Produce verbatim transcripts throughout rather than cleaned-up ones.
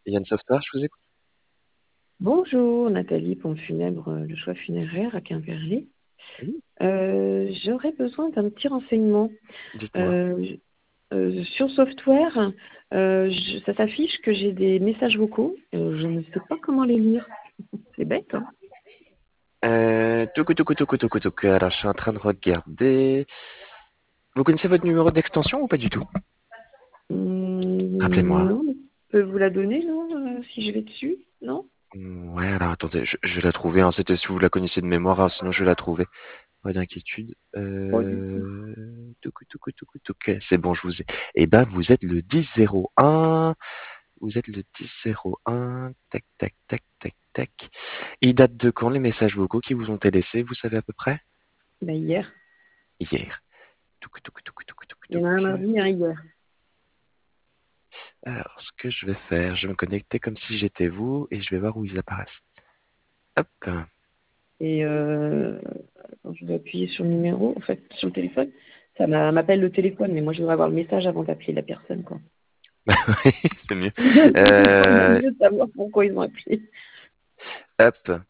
Yann Software, je vous écoute. Bonjour, Nathalie, pompe funèbre, euh, le choix funéraire à Quimperlé. Oui. Euh, J'aurais besoin d'un petit renseignement. Dites-moi. Euh, euh, sur software, euh, je- ça s'affiche que j'ai des messages vocaux. Euh, je ne sais pas comment les lire. C'est bête, hein? Euh, toucou, toucou, toucou, toucou, toucou. Alors, je suis en train de regarder. Vous connaissez votre numéro d'extension ou pas du tout? Hum, Rappelez-moi. non, je peux vous la donner, non, euh, si je vais dessus, non? Ouais, alors attendez, je, je vais la trouver. Hein. C'était si vous la connaissez de mémoire, hein, sinon je vais la trouver. Pas d'inquiétude. Pas du tout. Euh... Toucou, toucou, toucou, toucou. C'est bon, je vous ai. Eh ben, vous êtes le dix zéro un. Vous êtes le dix zéro un. Tac, tac, tac, tac, tac. Il date de quand les messages vocaux qui vous ont été laissés, vous savez à peu près? Bah, hier. Hier. Touc, touc, touc, touc, touc, Il y en a un touc. mardi et un hier. Alors, ce que je vais faire, je vais me connecter comme si j'étais vous et je vais voir où ils apparaissent. Hop. Et euh, quand je vais appuyer sur le numéro, en fait, sur le téléphone, ça m'a- m'appelle le téléphone, mais moi, je devrais avoir le message avant d'appeler la personne, quoi. C'est mieux. C'est tellement Euh, mieux de savoir pourquoi ils ont appelé. hop,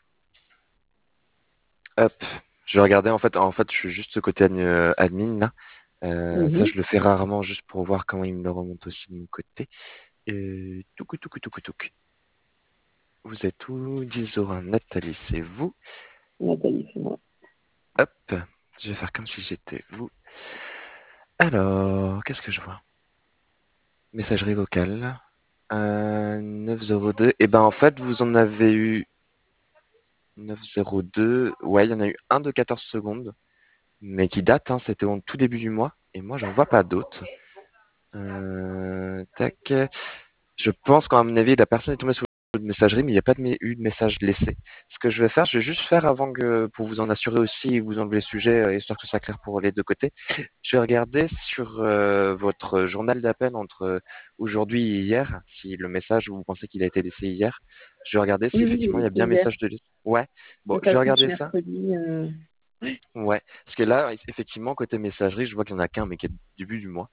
hop. Je vais regarder, en fait, en fait, je suis juste côté admi- euh, admin, là. Euh, ça, Mhm. je le fais rarement juste pour voir comment il me le remonte aussi de mon côté. Euh, touc, touc, touc, touc. Vous êtes où? dix euros, Nathalie, c'est vous. Nathalie, c'est moi. Hop. Je vais faire comme si j'étais vous. Alors, qu'est-ce que je vois? Messagerie vocale. Euh, neuf zéro deux. Et ben en fait, vous en avez eu neuf zéro deux. Ouais, il y en a eu un de quatorze secondes, mais qui date, hein, c'était au tout début du mois. Et moi, j'en vois pas d'autres. Euh, tac. Je pense qu'à mon avis, la personne est tombée sur une messagerie, mais il n'y a pas de me- eu de message laissé. Ce que je vais faire, je vais juste faire avant que, pour vous en assurer aussi et vous enlever le sujet, euh, histoire que ça claire pour les deux côtés. Je vais regarder sur euh, votre journal d'appel entre euh, aujourd'hui et hier, si le message, vous pensez qu'il a été laissé hier. Je vais regarder si Oui, oui, effectivement il y a c'est bien un hier. message de laissé. Ouais. Bon, Donc, je ça vais fiche regarder ça. mercredi. euh, Ouais. Parce que là, effectivement, côté messagerie, je vois qu'il n'y en a qu'un, mais qui est au début du mois.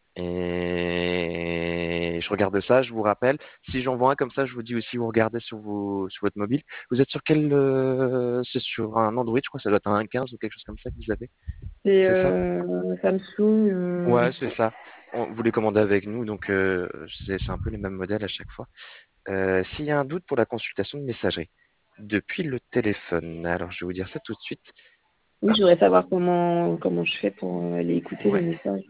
Et je regarde ça, je vous rappelle. Si j'en vois un comme ça, je vous dis aussi, vous regardez sur vos, sur votre mobile. Vous êtes sur quel, euh, c'est sur un Android, je crois, ça doit être un quinze ou quelque chose comme ça que vous avez. C'est C'est ça? euh, Samsung. euh, Ouais, c'est ça. On, vous les commandez avec nous, donc euh, c'est c'est un peu les mêmes modèles à chaque fois. Euh, s'il y a un doute pour la consultation de messagerie, depuis le téléphone, alors je vais vous dire ça tout de suite. Oui, Hop, je voudrais savoir comment, comment je fais pour euh, aller écouter les ouais. messages.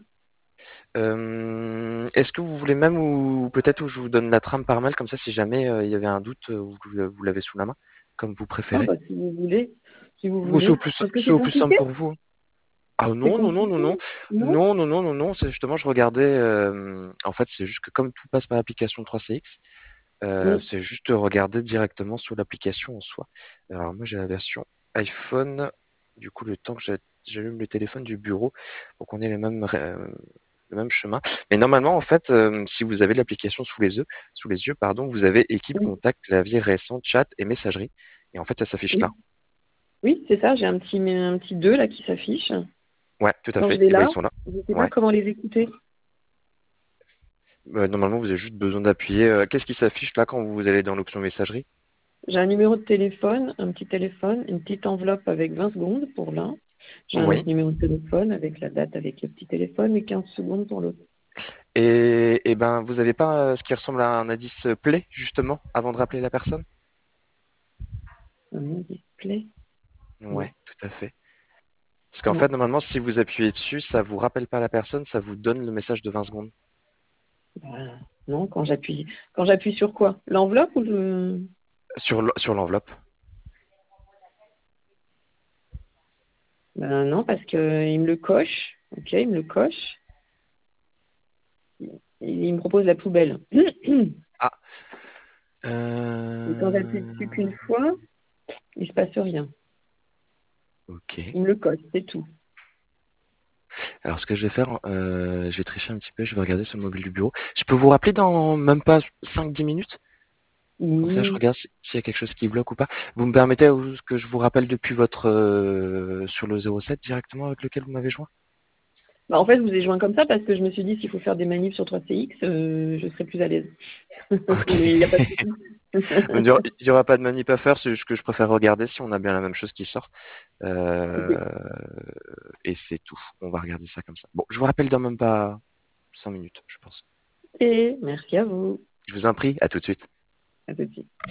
Euh, est-ce que vous voulez même, ou peut-être où je vous donne la trame par mail, comme ça, si jamais euh, il y avait un doute, euh, vous, vous l'avez sous la main, comme vous Ah, préférez. bah, si vous voulez. Si vous Ou c'est au voulez. plus, Parce que c'est c'est au plus simple compliqué? pour vous. Ah C'est non, non, non, non, compliqué? non, Non? non, non, non, non, non, c'est justement, je regardais, euh, en fait, c'est juste que comme tout passe par l'application trois C X, euh, Oui. c'est juste regarder directement sur l'application en soi. Alors moi, j'ai la version iPhone, du coup, le temps que j'a- j'allume le téléphone du bureau, pour qu'on ait les mêmes, euh, le même chemin. Mais normalement, en fait, euh, si vous avez l'application sous les yeux, sous les yeux, pardon, vous avez équipe, Oui. contact, clavier récent, chat et messagerie. Et en fait, ça s'affiche là. Oui, oui, c'est ça. J'ai un petit, un petit deux là qui s'affiche. Ouais, tout à Quand je fait. vais Et ben, ils là, sont là. je ne sais pas Ouais. comment les écouter. Euh, normalement, vous avez juste besoin d'appuyer. euh, Qu'est-ce qui s'affiche là quand vous allez dans l'option messagerie? J'ai un numéro de téléphone, un petit téléphone, une petite enveloppe avec vingt secondes pour l'un. J'ai un Oui. autre numéro de téléphone avec la date avec le petit téléphone et quinze secondes pour l'autre. Et, et ben, vous avez pas euh, ce qui ressemble à un indice euh, play, justement, avant de rappeler la personne? Un display? Non. Ouais, tout à fait. Parce qu'en Non. fait, normalement, si vous appuyez dessus, ça vous rappelle pas la personne, ça vous donne le message de vingt secondes. Bah, non, quand j'appuie. Quand j'appuie sur quoi? L'enveloppe ou le. Sur l- sur l'enveloppe. Ben non, parce que il me le coche. Ok, il me le coche. Il, il me propose la poubelle. Ah. Et quand j'appuie dessus Euh... qu'une fois, il se passe rien. Ok. Il me le coche, c'est tout. Alors, ce que je vais faire, euh, je vais tricher un petit peu, je vais regarder sur le mobile du bureau. Je peux vous rappeler dans même pas cinq dix minutes? Comme ça, je Oui. regarde si- s'il y a quelque chose qui bloque ou pas. Vous me permettez euh, que je vous rappelle depuis votre euh, sur le zéro sept directement avec lequel vous m'avez joint? Bah, en fait, je vous ai joint comme ça parce que je me suis dit s'il faut faire des manifs sur trois C X, euh, je serais plus à l'aise. Ok. Mais il n'y a pas de souci. Il y aura, il y aura pas de manip à faire, c'est juste que je préfère regarder si on a bien la même chose qui sort. Ok. Euh, et c'est tout. On va regarder ça comme ça. Bon, je vous rappelle dans même pas cinq minutes, je pense. Et merci à vous. Je vous en prie, à tout de suite. À tout de suite.